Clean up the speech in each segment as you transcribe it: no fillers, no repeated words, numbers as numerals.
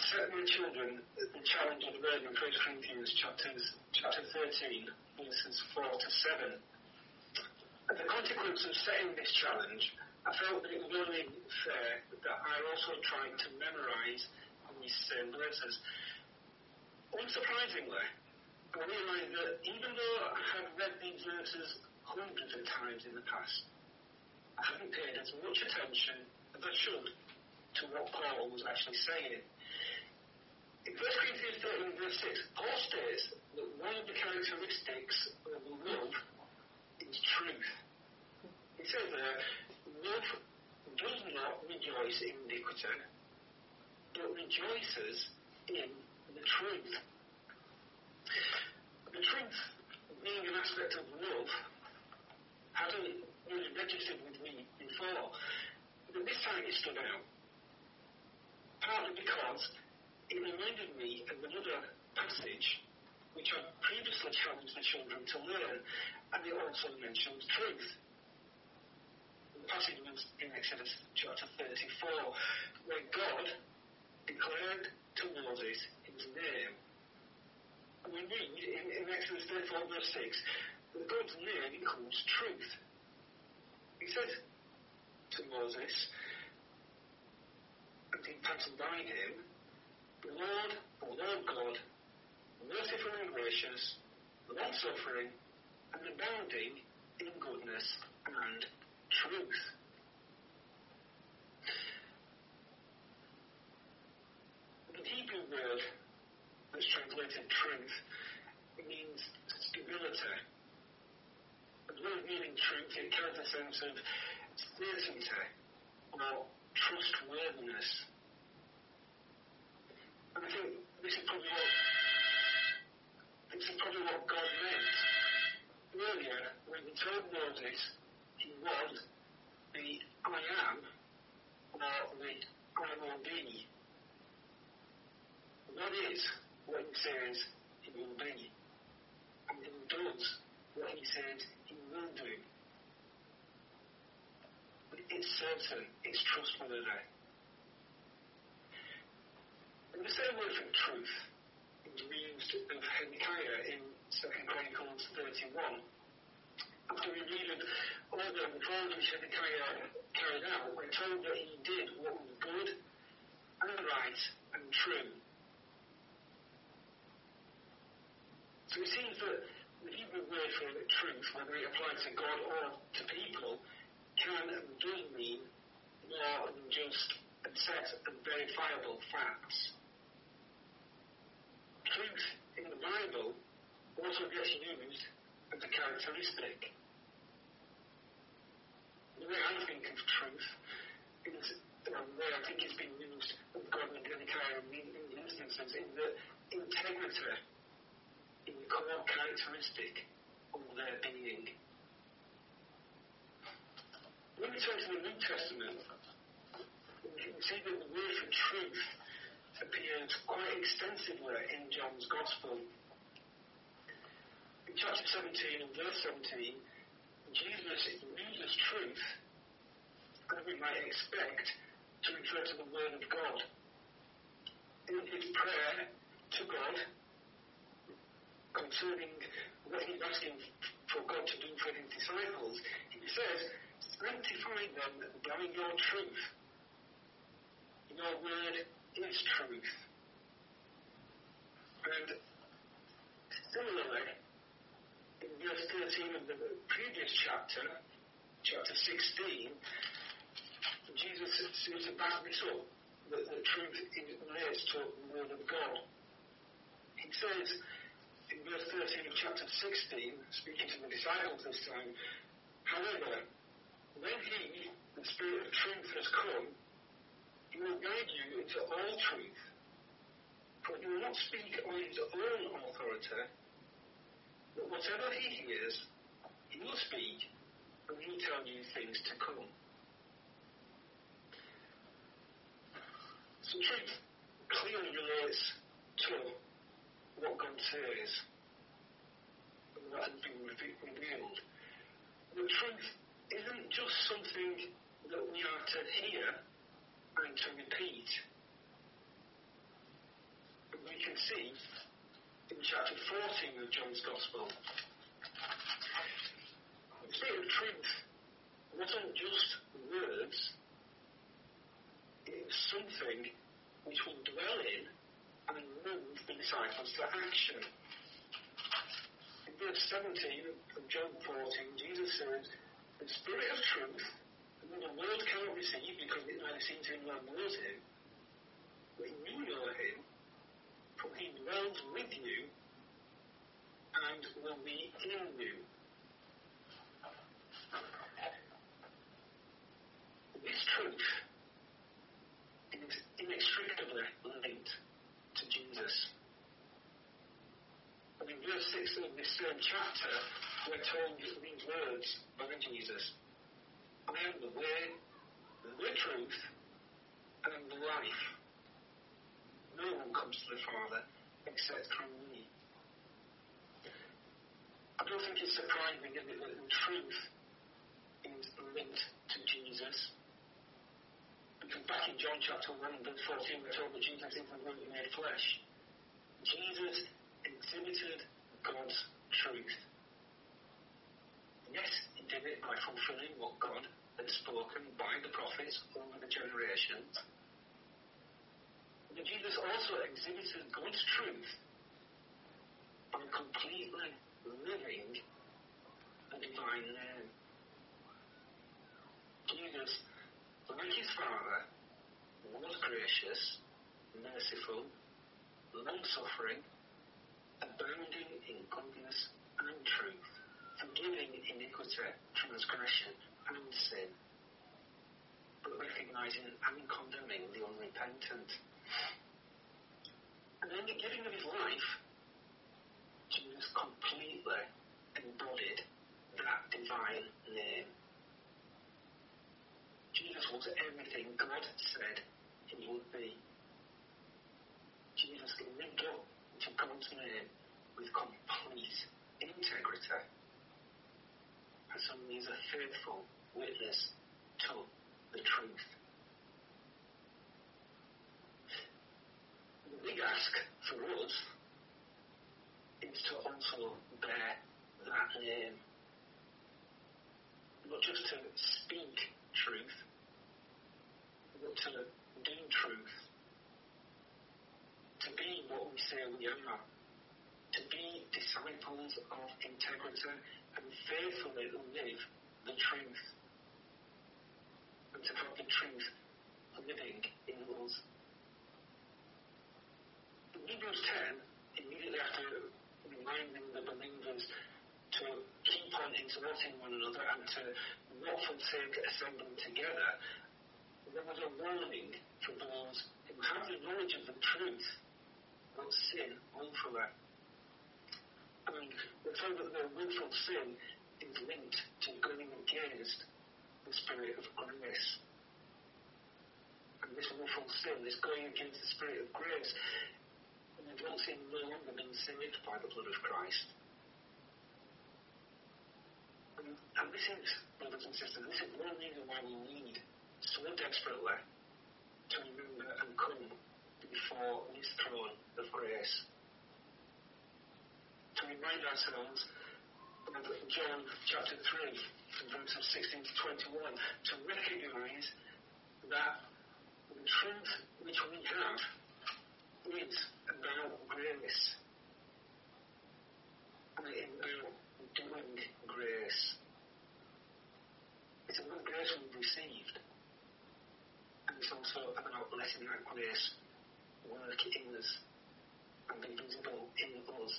set my children the challenge of the word in 1 Corinthians chapter 13, verses 4 to 7. As a consequence of setting this challenge, I felt that it was only fair that I also tried to memorise these same verses. Unsurprisingly, I realised that even though I had read these verses hundreds of times in the past, I hadn't paid as much attention as I should to what Paul was actually saying. In 1 Corinthians 13, verse 6, Paul states that one of the characteristics of love is truth. He says there, love does not rejoice in iniquity, but rejoices in the truth. The truth, being an aspect of love, hadn't really registered with me before, but this time it stood out. Partly because it reminded me of another passage which I previously challenged the children to learn, and it also mentioned truth. The passage was in Exodus chapter 34, where God declared to Moses his name. And we read in Exodus 34 verse 6 that God's name includes truth. He said to Moses, and he passed by him, the Lord God, merciful and gracious, long-suffering, and abounding in goodness and truth. The Hebrew word that's translated truth means stability. As well as meaning truth, it carries a sense of certainty or trustworthiness. And I think this is probably what God meant earlier when he told Moses he was the I am, or the I will be. God is what he says he will be, and he does what he says he will do. It's certain, it's trustworthy. And the same word for truth is used of Hezekiah in 2 Chronicles 31. After we read of all the reforms which Hezekiah carried out, we're told that he did what was good and right and true. So it seems that the Hebrew word for truth, whether it applies to God or to people, can and does mean more than just a set of verifiable facts. Truth in the Bible also gets used as a characteristic. The way I think of truth is, the way I think it's been used of God and Hezekiah in the instances, is that integrity is the core characteristic of their being. When we turn to the New Testament, we can see that the word for truth appears quite extensively in John's Gospel. In chapter 17 and verse 17, Jesus uses truth, as we might expect, to refer to the Word of God. In his prayer to God concerning what he's asking for God to do for his disciples, he says, sanctify them by your truth. Your word is truth. And similarly, in verse 13 of the previous chapter 16, Jesus seems to back this up, that the truth relates to the word of God. He says in verse 13 of chapter 16, speaking to the disciples this time, however, when he, the Spirit of truth, has come, he will guide you into all truth, for he will not speak on his own authority, but whatever he hears, he will speak, and he will tell you things to come. So truth clearly relates to what God says, and what has been revealed. The truth isn't just something that we are to hear and to repeat. can see in chapter 14 of John's Gospel. The Spirit of truth wasn't just words, it was something which will dwell in and move the disciples to action. In verse 17 of John 14, Jesus says, the Spirit of truth, whom the world cannot receive because it neither sees him nor knows him, but you know him, for he dwells with you and will be in you. This truth is inextricably linked to Jesus. And in verse 6 of this same chapter, we're told these words by Jesus. I am the way, the truth, and the life. No one comes to the Father except through me. I don't think it's surprising, is it, that the truth is linked to Jesus. Because back in John chapter 1, verse 14, we're told that Jesus is the Word made flesh. Jesus exhibited God's truth. Yes, he did it by fulfilling what God had spoken by the prophets over the generations. But Jesus also exhibited God's truth by completely living a divine name. Jesus, like his Father, was gracious, merciful, long-suffering, abounding in goodness and truth, forgiving iniquity, transgression, and sin, but recognizing and condemning the unrepentant. And in the giving of his life, Jesus completely embodied that divine name. Jesus was everything God said he would be. Jesus lived up to God's name with complete integrity. And so he is a faithful witness to the truth. The big ask for us is to also bear that name. Not just to speak truth, but to do truth. To be what we say we are. To be disciples of integrity and faithfully live the truth. And to have the truth living in us. In Hebrews 10, immediately after reminding the believers to keep on exhorting one another and to not forsake assembling together, there was a warning for those who have the knowledge of the truth but sin willfully. And we're told that their willful sin is linked to going against the Spirit of grace. And this willful sin, this going against the Spirit of grace, results in no longer being saved by the blood of Christ. And this is, brothers and sisters, this is one reason why we need so desperately to remember and come before his throne of grace. To remind ourselves of John chapter 3, verses 16 to 21, to recognise that the truth which we have is about grace. And it is about doing grace. It's about grace we've received. And it's also about letting that grace work in us and be visible in us.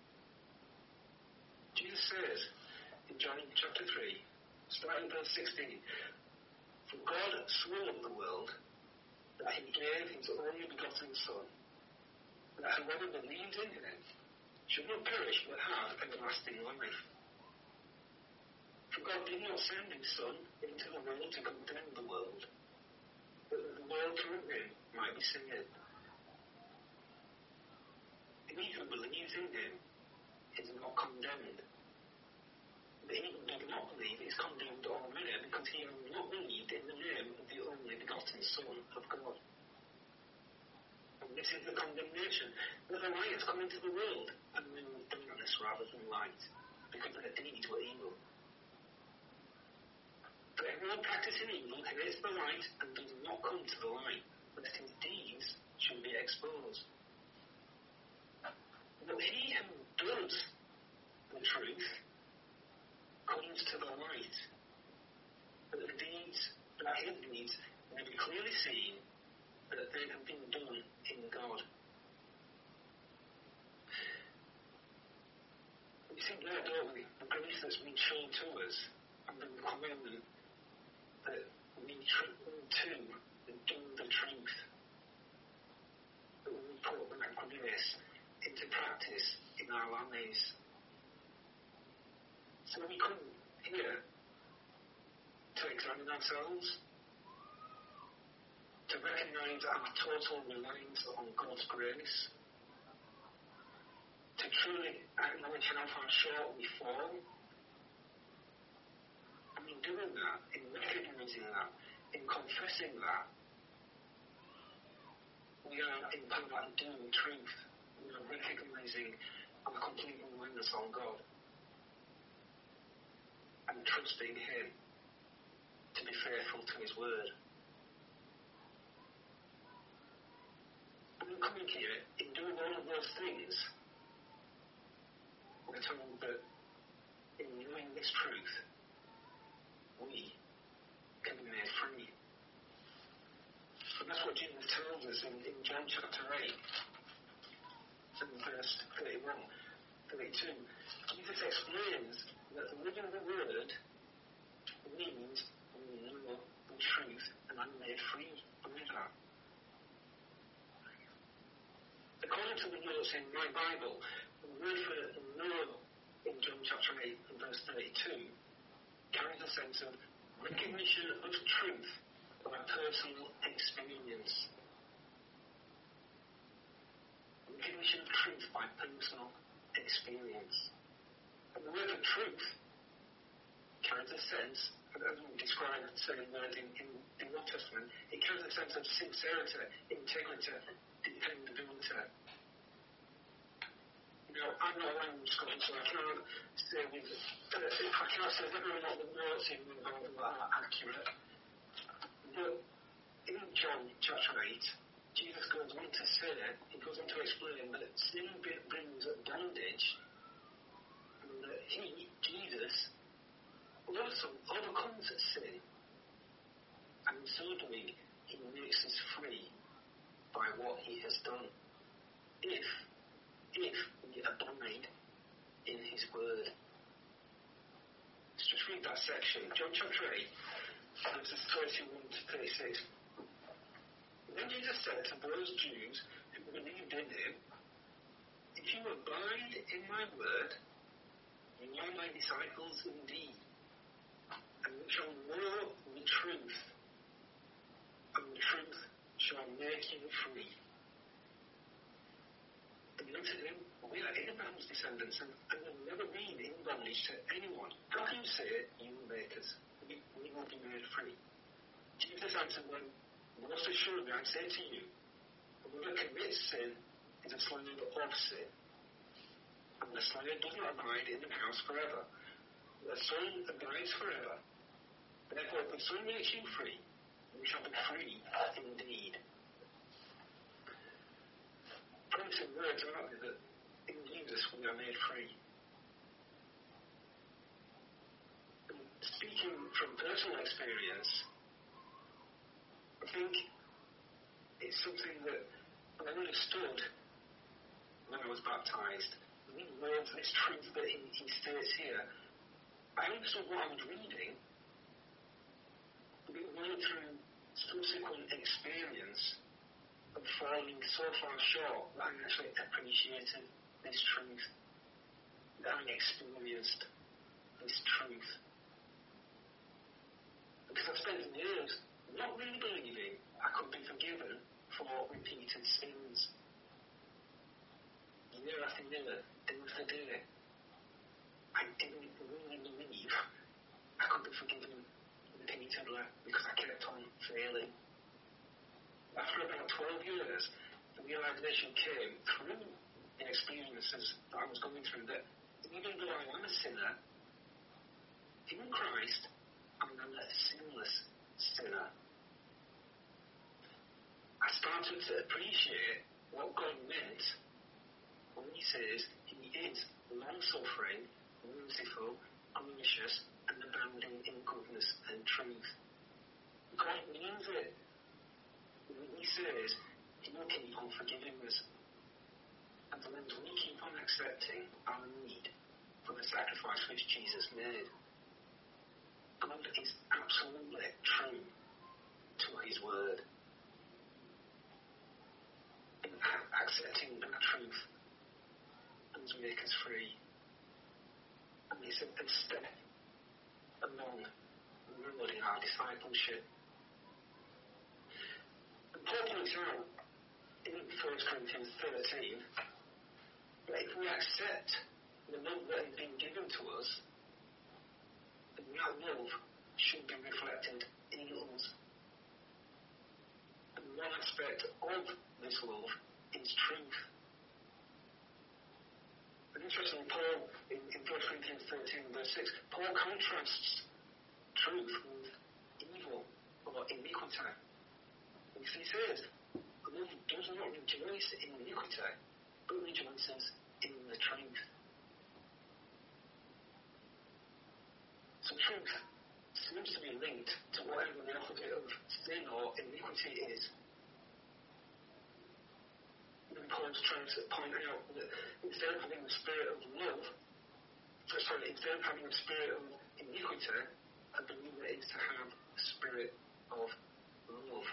Jesus says in John chapter 3, starting verse 16, for God so loved the world that he gave his only begotten Son, that whoever believes in him should not perish but have everlasting life. For God did not send his Son into the world to condemn the world, but that the world through him might be saved. He who believes in him is not condemned. But he who does not believe is condemned already, because he has not believed in the name of the only begotten Son of God. And This is the condemnation. That the light has come into the world and men with darkness rather than light, because their deeds were evil. For everyone practicing evil hates the light and does not come to the light, lest his deeds should be exposed. But he who does the truth comes to the light, that his deeds may be clearly seen that they have been done in God. We see there, don't we, the grace that's been shown to us and the requirement that we too do the truth, that we put that grace into practice in our lives. So we come here to examine ourselves, to recognise our total reliance on God's grace, to truly acknowledge how far short we fall. And in doing that, in recognising that, in confessing that, we are in part doing the truth. We are recognising our complete reliance on God and trusting Him to be faithful to His word. And in coming here, in doing all of those things, we're told that in knowing this truth, we can be made free. And that's what Jesus tells us in John chapter 8, and verse 31, 32. Jesus explains that living the word means we know the truth and I'm made free from that. According to the notes in my Bible, the word for know in John chapter 8 and verse 32 carries a sense of recognition of truth by personal experience. Recognition of truth by personal experience. And the word for truth carries a sense, as we describe certain words in the Old Testament, it carries a sense of sincerity, integrity, dependability. Now, I'm not a language scholar, so I can't say whether or not the notes in the Bible are accurate. But in John chapter 8, Jesus goes on to say, he goes on to explain that sin brings bondage, and that he, Jesus, also overcomes sin, and in so doing, he makes us free by what he has done. If we abide in his word. Let's just read that section. John chapter 8, verses 31 to 36. Then Jesus said to those Jews who believed in him, if you abide in my word, you are my disciples indeed, and you shall know the truth, and the truth shall make you free. And he answered him, we are Abraham's descendants and have never been in bondage to anyone. How can you say you will make us? We will be made free. Jesus answered them, most assuredly I say to you, whoever commits sin is a slave of sin. And the slave does not abide in the house forever. The Son abides forever. Therefore, if the Son makes you free, you shall be free indeed. Promising words, aren't they, that in Jesus we are made free. And speaking from personal experience, I think it's something that I understood when I was baptised. These words, this truth that he states here, I understood what I was reading, but it went through subsequent experience of falling so far short that I actually appreciated this truth, that I experienced this truth. Because I spent years not really believing I could be forgiven for repeated sins. Year after year, day after day, I didn't really believe I could be forgiven repeatedly because I kept on failing. After about 12 years, the realization came through the experiences that I was going through, that even though I am a sinner, in Christ, I'm a sinless sinner. I started to appreciate what God meant when he says he is long-suffering, merciful, gracious, and abounding in goodness and truth. God means it when he says he will keep on forgiving us. And then we keep on accepting our need for the sacrifice which Jesus made. God is absolutely true to his word. And accepting that truth does make us free. And it's a step along the road in our discipleship. And Paul points out in 1 Corinthians 13 that if we accept the love that has been given to us, then that love should be reflected in us. And one aspect of this love is truth. And interestingly, Paul, in 1 Corinthians 13, verse 6, Paul contrasts truth with evil or iniquity. And he says, love does not rejoice in iniquity, but rejoices in the truth. So truth seems to be linked to whatever the opposite of sin or iniquity is. And Paul's trying to point out that instead of having the spirit of love, instead of having the spirit of iniquity, I believe that it's to have the spirit of love.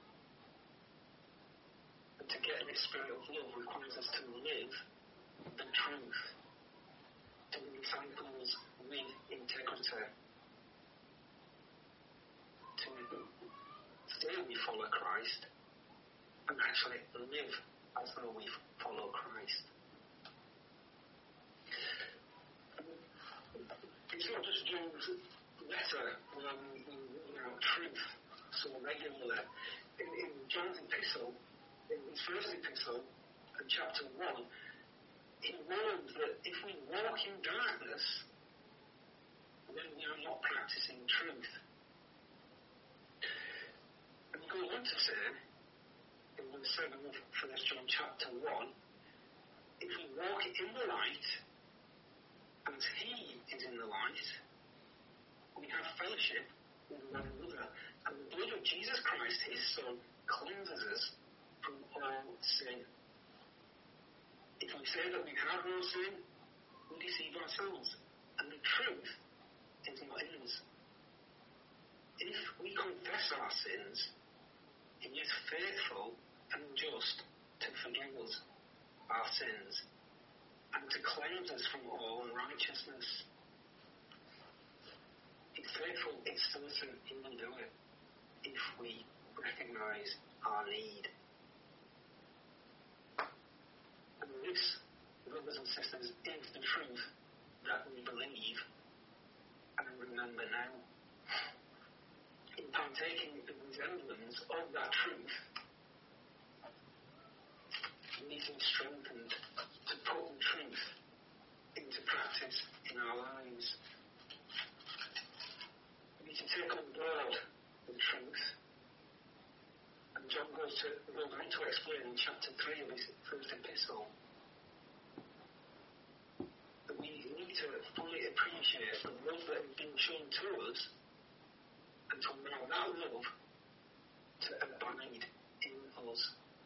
And to get this spirit of love requires us to live the truth, to be disciples with integrity, to say we follow Christ and actually live as though we follow Christ. It's not just John's letter when we read out truth so regularly. In John's epistle, in his first epistle, in chapter 1, he warns that if we walk in darkness, then we are not practicing truth. And he goes on to say, in verse 7 of 1 John chapter 1, if we walk in the light, as he is in the light, we have fellowship with one another. And the blood of Jesus Christ, his Son, cleanses us from all sin. If we say that we have no sin, we deceive ourselves, and the truth is not in us. If we confess our sins, he is faithful and just to forgive us our sins and to cleanse us from all unrighteousness. He's faithful, it's certain he will do it if we recognise our need. And this, brothers and sisters, is the truth that we believe and remember now. In partaking of these emblems of that truth, we need to be strengthened to put the truth into practice in our lives. We need to take on board the truth. And John goes on to explain in chapter 3 of his first epistle that we need to fully appreciate the love that has been shown to us and to allow that love to abide in us.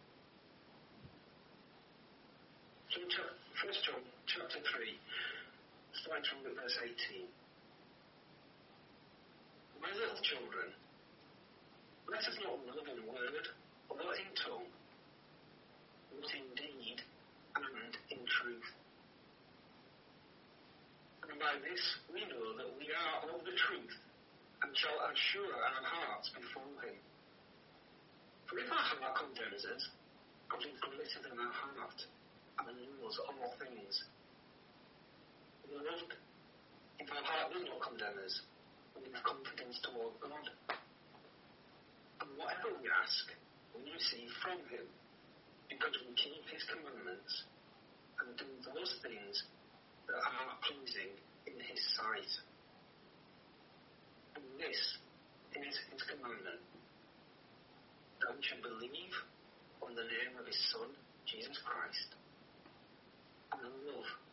So 1 John chapter 3, starting from verse 18. My little children, let us not love in word or in tongue, but in deed and in truth. And by this we know that we are of the truth, and shall assure our hearts before him. For if our heart condemns us, God is greater than our heart, and knows all things. Beloved, if our heart does not condemn us, we have confidence toward God. And whatever we ask, we receive from him, God will keep his commandments and do those things that are pleasing in his sight. And this is his commandment, that we should believe on the name of his Son, Jesus Christ, and love